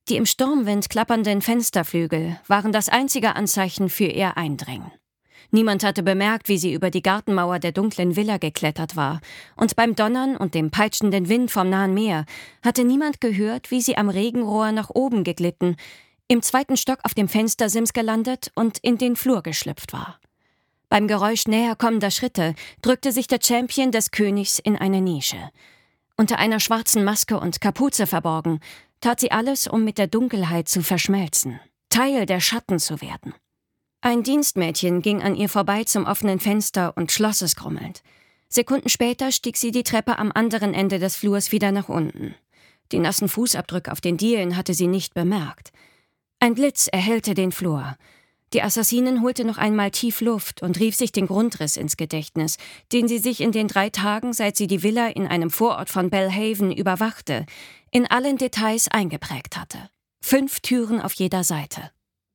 Die im Sturmwind klappernden Fensterflügel waren das einzige Anzeichen für ihr Eindringen. Niemand hatte bemerkt, wie sie über die Gartenmauer der dunklen Villa geklettert war, und beim Donnern und dem peitschenden Wind vom nahen Meer hatte niemand gehört, wie sie am Regenrohr nach oben geglitten, im 2. Stock auf dem Fenstersims gelandet und in den Flur geschlüpft war. Beim Geräusch näher kommender Schritte drückte sich der Champion des Königs in eine Nische. Unter einer schwarzen Maske und Kapuze verborgen, tat sie alles, um mit der Dunkelheit zu verschmelzen, Teil der Schatten zu werden. Ein Dienstmädchen ging an ihr vorbei zum offenen Fenster und schloss es grummelnd. Sekunden später stieg sie die Treppe am anderen Ende des Flurs wieder nach unten. Die nassen Fußabdrücke auf den Dielen hatte sie nicht bemerkt. Ein Blitz erhellte den Flur. Die Assassinin holte noch einmal tief Luft und rief sich den Grundriss ins Gedächtnis, den sie sich in den 3 Tagen, seit sie die Villa in einem Vorort von Belhaven überwachte, in allen Details eingeprägt hatte. 5 Türen auf jeder Seite.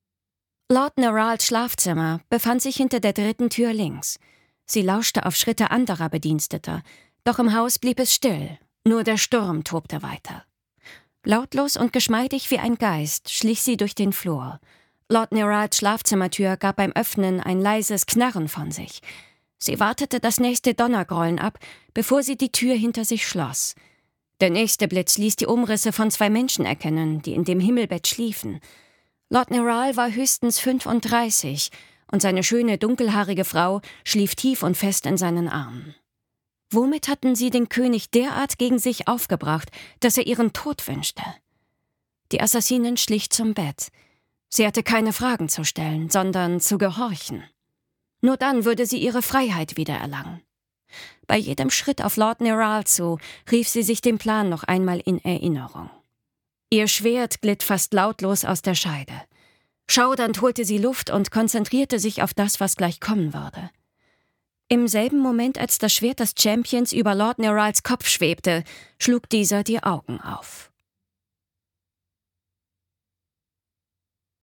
Lord Nerals Schlafzimmer befand sich hinter der 3. Tür links. Sie lauschte auf Schritte anderer Bediensteter, doch im Haus blieb es still, nur der Sturm tobte weiter. Lautlos und geschmeidig wie ein Geist schlich sie durch den Flur. Lord Nerals Schlafzimmertür gab beim Öffnen ein leises Knarren von sich. Sie wartete das nächste Donnergrollen ab, bevor sie die Tür hinter sich schloss. Der nächste Blitz ließ die Umrisse von 2 Menschen erkennen, die in dem Himmelbett schliefen. Lord Neral war höchstens 35 und seine schöne, dunkelhaarige Frau schlief tief und fest in seinen Armen. Womit hatten sie den König derart gegen sich aufgebracht, dass er ihren Tod wünschte? Die Assassinin schlich zum Bett. Sie hatte keine Fragen zu stellen, sondern zu gehorchen. Nur dann würde sie ihre Freiheit wiedererlangen. Bei jedem Schritt auf Lord Neral zu, rief sie sich den Plan noch einmal in Erinnerung. Ihr Schwert glitt fast lautlos aus der Scheide. Schaudernd holte sie Luft und konzentrierte sich auf das, was gleich kommen würde. Im selben Moment, als das Schwert des Champions über Lord Nerals Kopf schwebte, schlug dieser die Augen auf.